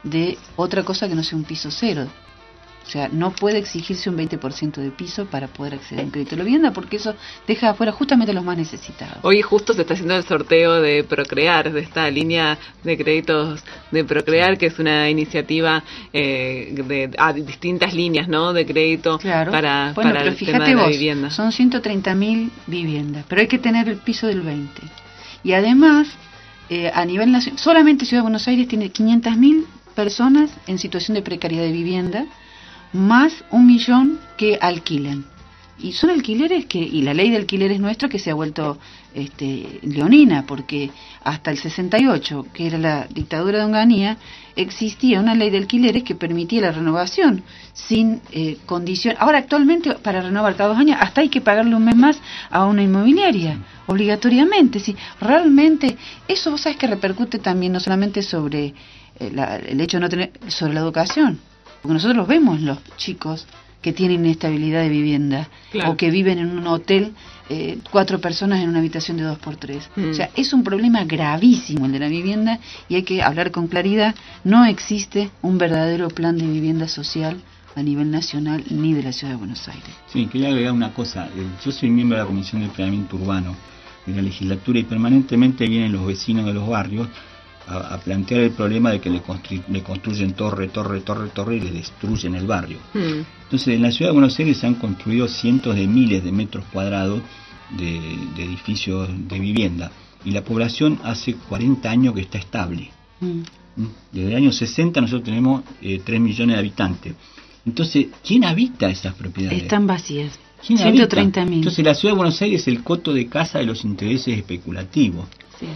de otra cosa que no sea un piso cero. O sea, no puede exigirse un veinte por ciento de piso para poder acceder a un crédito de la vivienda, porque eso deja afuera justamente a los más necesitados. Hoy justo se está haciendo el sorteo de Procrear, de esta línea de créditos de Procrear, que es una iniciativa eh, de a distintas líneas, ¿no?, de crédito, claro, para, bueno, para pero el fíjate tema de la vos, vivienda. Son ciento treinta mil viviendas, pero hay que tener el piso del veinte. Y además, eh, a nivel nacional, solamente Ciudad de Buenos Aires tiene quinientas mil personas en situación de precariedad de vivienda, más un millón que alquilan. Y son alquileres que, y la ley de alquileres nuestra que se ha vuelto este, leonina, porque hasta el sesenta y ocho, que era la dictadura de Onganía, existía una ley de alquileres que permitía la renovación sin eh, condición. Ahora actualmente para renovar cada dos años hasta hay que pagarle un mes más a una inmobiliaria, obligatoriamente. Sí, realmente eso vos sabés que repercute también no solamente sobre eh, la, el hecho de no tener, sobre la educación, porque nosotros los vemos los chicos que tienen inestabilidad de vivienda, claro, o que viven en un hotel, eh, cuatro personas en una habitación de dos por tres. Mm. O sea, es un problema gravísimo el de la vivienda y hay que hablar con claridad. No existe un verdadero plan de vivienda social a nivel nacional ni de la Ciudad de Buenos Aires. Sí, quería agregar una cosa. Yo soy miembro de la Comisión de Planeamiento Urbano de la legislatura y permanentemente vienen los vecinos de los barrios a, a plantear el problema de que le, constru le construyen torre, torre, torre, torre y le destruyen el barrio. Mm. Entonces, en la Ciudad de Buenos Aires se han construido cientos de miles de metros cuadrados de, de edificios de vivienda y la población hace cuarenta años que está estable. Mm. Desde el año sesenta nosotros tenemos eh, tres millones de habitantes. Entonces, ¿quién habita esas propiedades? Están vacías. ciento treinta mil. Entonces, la Ciudad de Buenos Aires es el coto de casa de los intereses especulativos. Sí.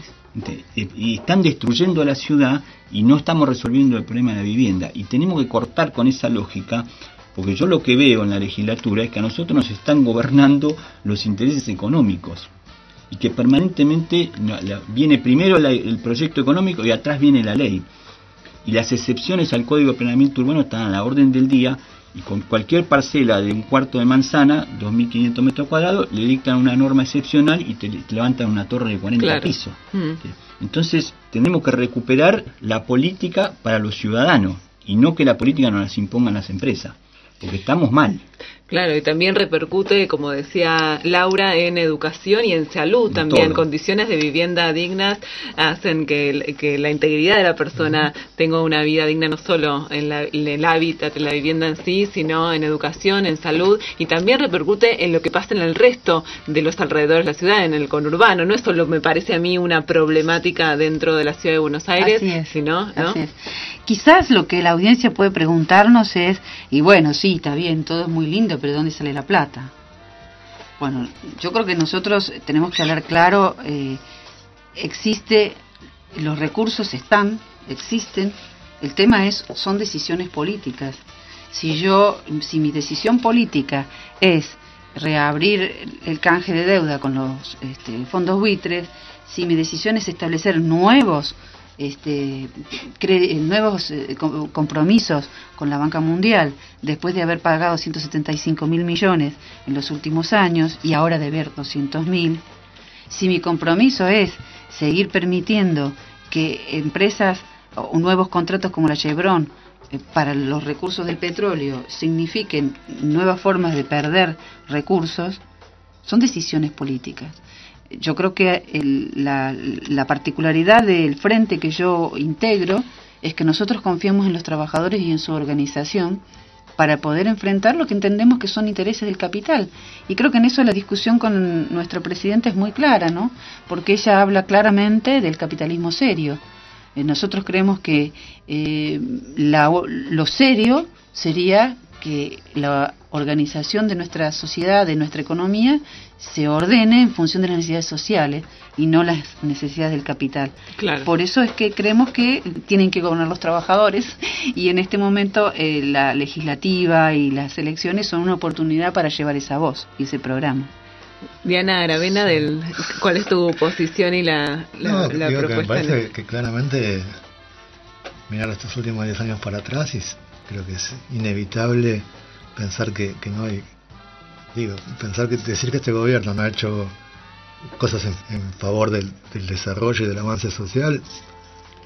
Y están destruyendo a la ciudad y no estamos resolviendo el problema de la vivienda. Y tenemos que cortar con esa lógica, porque yo lo que veo en la legislatura es que a nosotros nos están gobernando los intereses económicos. Y que permanentemente viene primero la, el proyecto económico y atrás viene la ley. Y las excepciones al Código de Planeamiento Urbano están a la orden del día. Y con cualquier parcela de un cuarto de manzana, dos mil quinientos metros cuadrados, le dictan una norma excepcional y te, te levantan una torre de cuarenta claro. pisos. Mm. Entonces, tenemos que recuperar la política para los ciudadanos y no que la política nos las impongan las empresas, porque estamos mal. Claro, y también repercute, como decía Laura, en educación y en salud en también. Todo. Condiciones de vivienda dignas hacen que, que la integridad de la persona uh-huh. tenga una vida digna, no solo en, la, en el hábitat, en la vivienda en sí, sino en educación, en salud, y también repercute en lo que pasa en el resto de los alrededores de la ciudad, en el conurbano. No es solo, me parece a mí, una problemática dentro de la Ciudad de Buenos Aires, así es, sino, ¿no? Así es. Quizás lo que la audiencia puede preguntarnos es, y bueno, sí, está bien, todo es muy lindo, pero ¿de dónde sale la plata? Bueno, yo creo que nosotros tenemos que hablar claro, eh, existe, los recursos están, existen, el tema es, son decisiones políticas. Si yo, si mi decisión política es reabrir el canje de deuda con los este, fondos buitres, si mi decisión es establecer nuevos Este, nuevos eh, compromisos con la banca mundial después de haber pagado ciento setenta y cinco mil millones en los últimos años y ahora deber doscientos mil, si mi compromiso es seguir permitiendo que empresas o nuevos contratos como la Chevron eh, para los recursos del petróleo signifiquen nuevas formas de perder recursos, son decisiones políticas. Yo creo que el, la, la particularidad del frente que yo integro es que nosotros confiamos en los trabajadores y en su organización para poder enfrentar lo que entendemos que son intereses del capital. Y creo que en eso la discusión con nuestra presidenta es muy clara, ¿no? Porque ella habla claramente del capitalismo serio. Eh, nosotros creemos que eh, la, lo serio sería que la organización de nuestra sociedad, de nuestra economía, se ordene en función de las necesidades sociales y no las necesidades del capital. Claro. Por eso es que creemos que tienen que gobernar los trabajadores y en este momento eh, la legislativa y las elecciones son una oportunidad para llevar esa voz y ese programa. Diana Aravena, del, ¿cuál es tu posición y la, la, no, la digo propuesta? Que me parece que claramente mirar estos últimos diez años para atrás y creo que es inevitable pensar que, que no hay, digo, pensar que decir que este gobierno no ha hecho cosas en, en favor del, del desarrollo y del avance social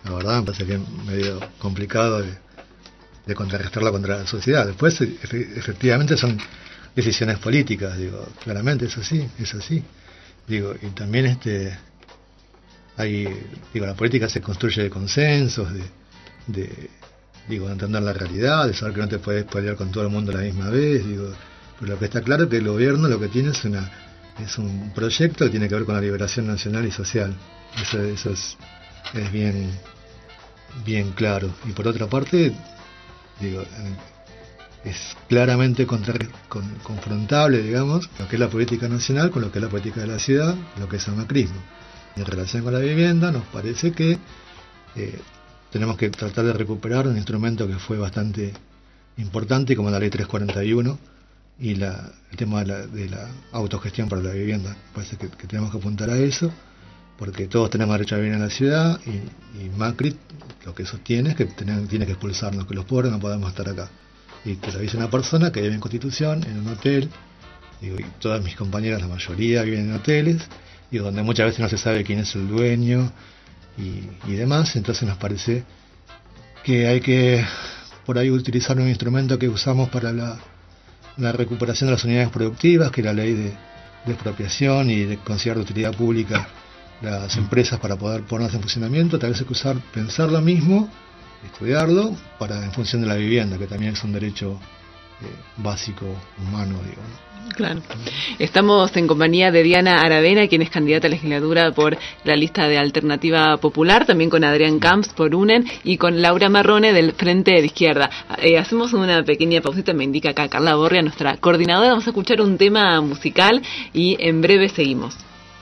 La verdad me parece que es medio complicado de, de contrarrestarla contra la sociedad. Después, efe- efectivamente, son decisiones políticas, digo, claramente es así, es así. Digo, y también este hay, digo, la política se construye de consensos, de, de digo, de entender la realidad, de saber que no te puedes pelear con todo el mundo a la misma vez, digo, pero lo que está claro es que el gobierno lo que tiene es una es un proyecto que tiene que ver con la liberación nacional y social. Eso, eso es, es bien bien claro. Y por otra parte, digo, es claramente contra, con, confrontable, digamos, lo que es la política nacional con lo que es la política de la ciudad, lo que es el macrismo. En relación con la vivienda, nos parece que eh, tenemos que tratar de recuperar un instrumento que fue bastante importante, como la ley trescientos cuarenta y uno y la, el tema de la, de la autogestión para la vivienda. Parece que, que tenemos que apuntar a eso, porque todos tenemos derecho a vivir en la ciudad, y, y Macri lo que sostiene es que tiene, tiene que expulsarnos, que los pobres no podemos estar acá. Y te lo dice una persona que vive en Constitución, en un hotel, digo, y todas mis compañeras, la mayoría, viven en hoteles, y donde muchas veces no se sabe quién es el dueño y, y demás. Entonces nos parece que hay que por ahí utilizar un instrumento que usamos para la, la recuperación de las unidades productivas, que es la ley de, de expropiación y de considerar de utilidad pública las empresas para poder ponerlas en funcionamiento. Tal vez hay que usar, pensar lo mismo, estudiarlo para en función de la vivienda, que también es un derecho eh, básico, humano, digo, ¿no? Claro. Estamos en compañía de Diana Aravena, quien es candidata a la legislatura por la lista de Alternativa Popular, también con Adrián Camps por UNEN y con Laura Marrone del Frente de Izquierda. Eh, hacemos una pequeña pausita, me indica acá Carla Borria, nuestra coordinadora. Vamos a escuchar un tema musical y en breve seguimos.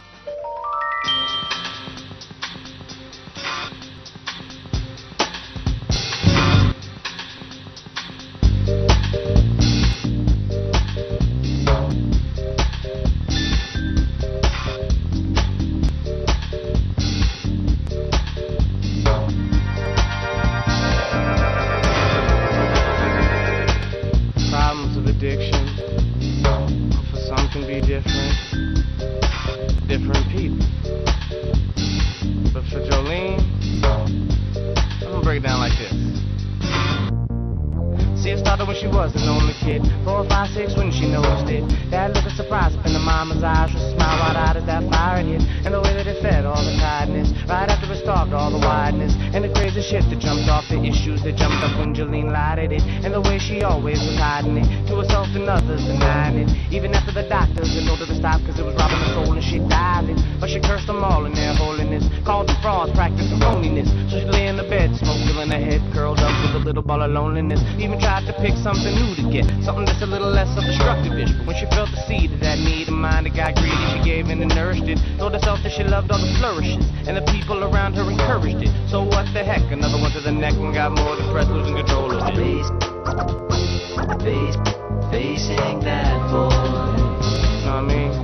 Even tried to pick something new to get, something that's a little less of destructive-ish. But when she felt the seed of that need of mine that got greedy, she gave in and nourished it. Told herself that she loved all the flourishes, and the people around her encouraged it. So what the heck, another one to the neck and got more depressed, losing control of it. Face, face, facing that boy. You know what I mean?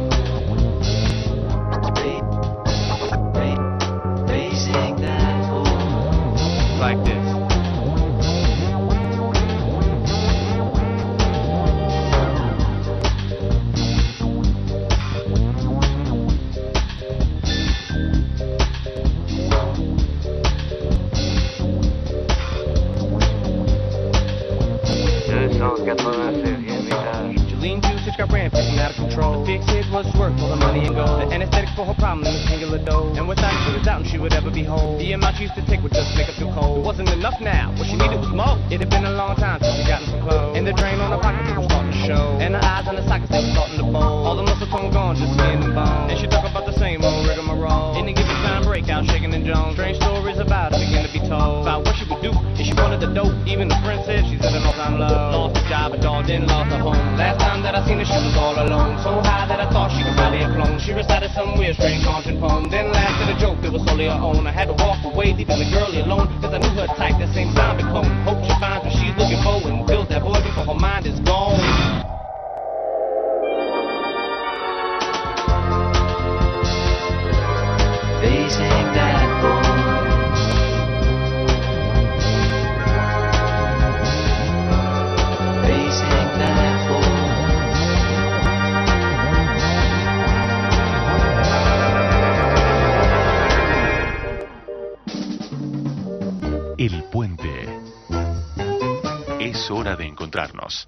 Facing that boy. Like this. Got rampant and out of control. The fix it was worth all the money and gold. The anesthetic for her problem was singular dough. And without it, she was doubting she would ever be whole. The amount she used to take would just make her feel cold. It wasn't enough now. What she needed was more. It had been a long time since she gotten some clothes. And the drain on her pockets was starting to show. And her eyes on the sockets they were starting to bowl. All the muscle tone gone, just skin and bone. And she talk about the same old rigmarole. In a given time breakout, shaking and jones. Strange stories about her begin to be told. About what she would do if she wanted the dope. Even the friend said she's at an all-time low. Lost her job, a dog, then lost her home. Last time that I seen her, she was all alone. So high that I thought she could probably have flown. She recited some weird, strange haunting poem. Then laughed at a joke that was solely her own. I had to walk away, leaving the girlie alone. Cause I knew her type, that same zombie clone. Hope she finds what she's looking for and builds that boy before her mind is gone. Facing that boy. Facing that boy. hora de encontrarnos.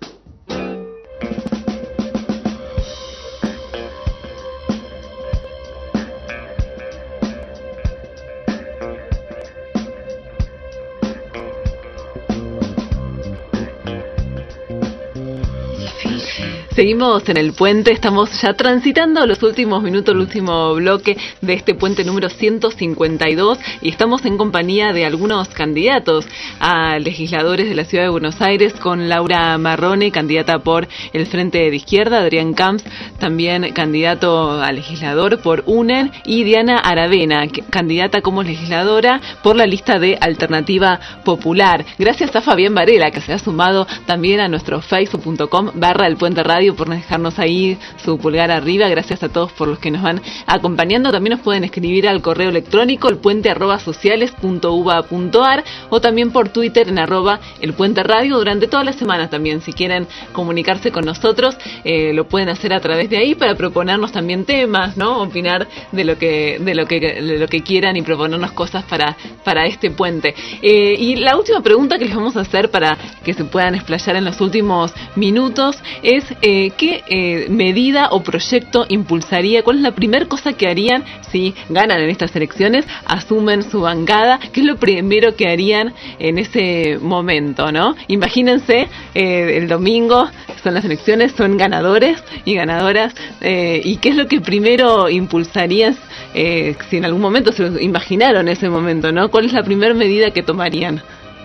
Seguimos en el puente, estamos ya transitando los últimos minutos, el último bloque de este puente número ciento cincuenta y dos y estamos en compañía de algunos candidatos a legisladores de la Ciudad de Buenos Aires con Laura Marrone, candidata por el Frente de Izquierda, Adrián Camps, también candidato a legislador por UNER y Diana Aravena, candidata como legisladora por la lista de Alternativa Popular. Gracias a Fabián Varela que se ha sumado también a nuestro facebook punto com barra el puente radio por dejarnos ahí su pulgar arriba. Gracias a todos por los que nos van acompañando. También nos pueden escribir al correo electrónico elpuente arroba sociales punto uva punto ar o también por Twitter en arroba elpuente radio durante toda la semana también. Si quieren comunicarse con nosotros, eh, lo pueden hacer a través de ahí para proponernos también temas, ¿no? Opinar de lo que de lo que de lo que quieran y proponernos cosas para para este puente. Eh, y la última pregunta que les vamos a hacer para que se puedan explayar en los últimos minutos es eh, ¿qué eh, medida o proyecto impulsaría? ¿Cuál es la primera cosa que harían si ganan en estas elecciones, asumen su bancada? ¿Qué es lo primero que harían en ese momento, no? Imagínense, eh, el domingo son las elecciones, son ganadores y ganadoras, eh, ¿y qué es lo que primero impulsarían eh, si en algún momento se lo imaginaron ese momento, ¿no? ¿Cuál es la primera medida que tomarían?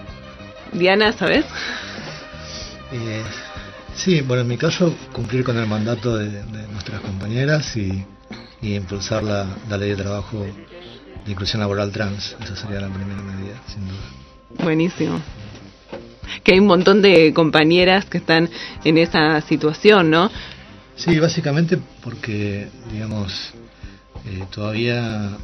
Diana, ¿sabes? Eh... Sí, bueno, en mi caso, cumplir con el mandato de, de nuestras compañeras y, y impulsar la, la ley de trabajo de inclusión laboral trans. Esa sería la primera medida, sin duda. Buenísimo. Que hay un montón de compañeras que están en esa situación, ¿no? Sí, básicamente porque, digamos, eh, todavía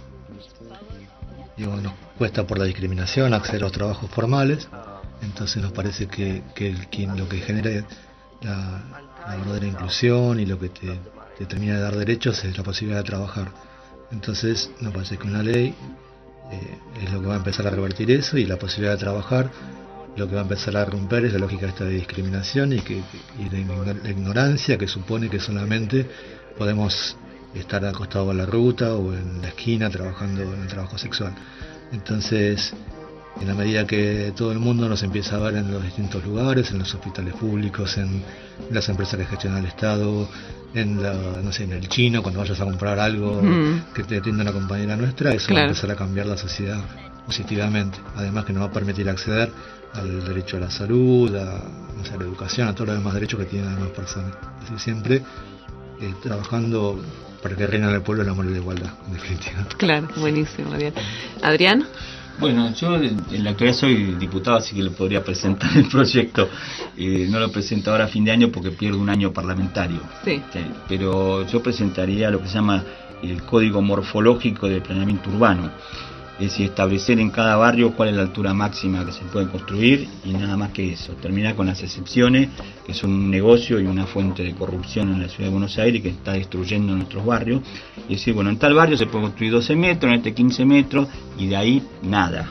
digamos, nos cuesta por la discriminación acceder a los trabajos formales. Entonces nos parece que, que el, quien, lo que genera La, la verdadera inclusión y lo que te, te termina de dar derechos es la posibilidad de trabajar. Entonces, nos parece que una ley eh, es lo que va a empezar a revertir eso, y la posibilidad de trabajar lo que va a empezar a romper es la lógica esta de discriminación y, que, y la, la ignorancia que supone que solamente podemos estar acostados en la ruta o en la esquina trabajando en el trabajo sexual. Entonces, en la medida que todo el mundo nos empieza a ver en los distintos lugares, en los hospitales públicos, en las empresas que gestiona el Estado, en la, no sé, en el chino, cuando vayas a comprar algo mm. que te atienda una compañera nuestra, eso claro. va a empezar a cambiar la sociedad positivamente. Además que nos va a permitir acceder al derecho a la salud, a, no sé, a la educación, a todos los demás derechos que tienen las demás personas. Así siempre eh, trabajando para que reine en el pueblo el amor y la igualdad, en definitiva. Claro, buenísimo, bien. Adrián. Bueno, yo en la actualidad soy diputado, así que le podría presentar el proyecto. Eh, no lo presento ahora a fin de año porque pierdo un año parlamentario. Sí. Pero yo presentaría lo que se llama el Código Morfológico del Planeamiento Urbano. Es decir, establecer en cada barrio cuál es la altura máxima que se puede construir y nada más que eso. Terminar con las excepciones, que son un negocio y una fuente de corrupción en la Ciudad de Buenos Aires que está destruyendo nuestros barrios. Y decir, bueno, en tal barrio se puede construir doce metros, en este quince metros y de ahí nada.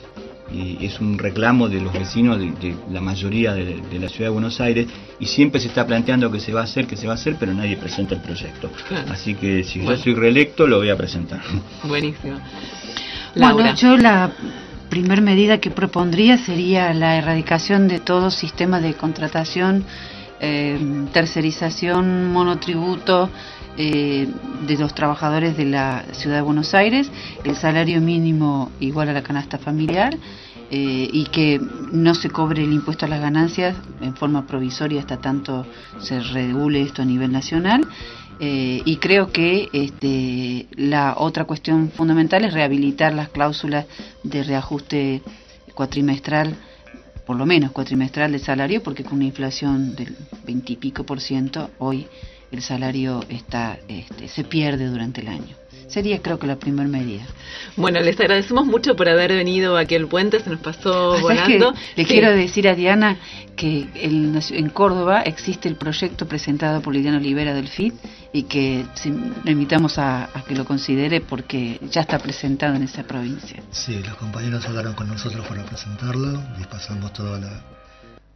Y es un reclamo de los vecinos de, de la mayoría de, de la Ciudad de Buenos Aires y siempre se está planteando que se va a hacer, que se va a hacer, pero nadie presenta el proyecto. Claro. Así que si bueno. yo soy reelecto lo voy a presentar. Buenísimo. Laura. Bueno, yo la primer medida que propondría sería la erradicación de todo sistema de contratación, eh, tercerización, monotributo eh, de los trabajadores de la Ciudad de Buenos Aires, el salario mínimo igual a la canasta familiar eh, y que no se cobre el impuesto a las ganancias en forma provisoria hasta tanto se regule esto a nivel nacional. Eh, y creo que este, la otra cuestión fundamental es rehabilitar las cláusulas de reajuste cuatrimestral, por lo menos cuatrimestral del salario, porque con una inflación del veinte y pico por ciento hoy el salario está este, se pierde durante el año. Sería creo que la primera medida. Bueno, les agradecemos mucho por haber venido aquí al puente, se nos pasó volando. Le sí. quiero decir a Diana que el, en Córdoba existe el proyecto presentado por Liliana Olivera del F I T y que si, le invitamos a, a que lo considere porque ya está presentado en esa provincia. Sí, los compañeros hablaron con nosotros para presentarlo y pasamos toda la,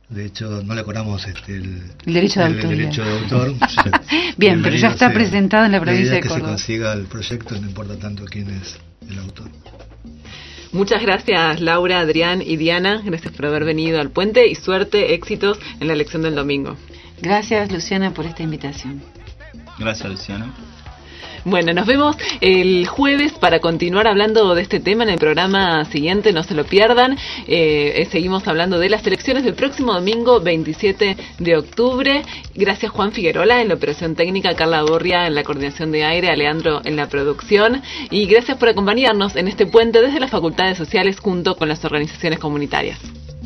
De hecho, no le cobramos este, el, el derecho de el, autor. El derecho de autor. Bien, pero ya está sea, presentado en la provincia de Córdoba. La idea es que se consiga el proyecto, no importa tanto quién es el autor. Muchas gracias, Laura, Adrián y Diana. Gracias por haber venido al Puente y suerte, éxitos en la elección del domingo. Gracias, Luciana, por esta invitación. Gracias, Luciana. Bueno, nos vemos el jueves para continuar hablando de este tema en el programa siguiente, no se lo pierdan. Eh, seguimos hablando de las elecciones del próximo domingo veintisiete de octubre. Gracias Juan Figuerola en la operación técnica, Carla Borria en la coordinación de aire, Alejandro en la producción. Y gracias por acompañarnos en este puente desde las facultades sociales junto con las organizaciones comunitarias.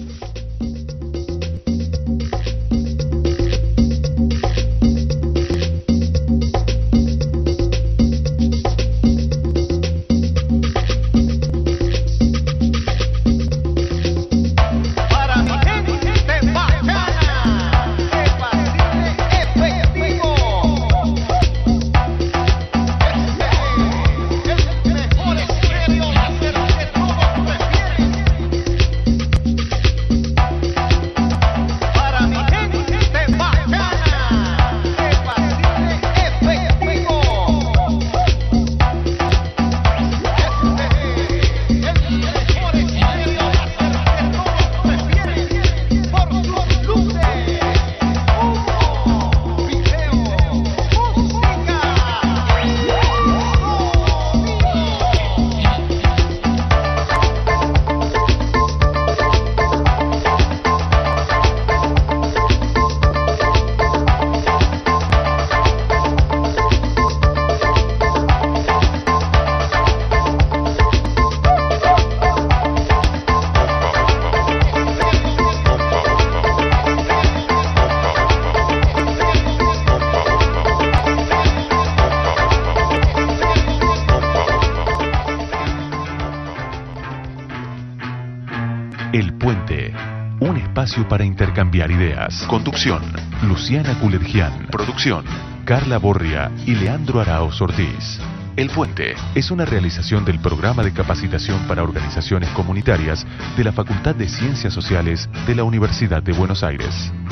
Para intercambiar ideas. Conducción, Luciana Culergian. Producción, Carla Borria y Leandro Araoz Ortiz. El Puente es una realización del Programa de Capacitación para Organizaciones Comunitarias de la Facultad de Ciencias Sociales de la Universidad de Buenos Aires.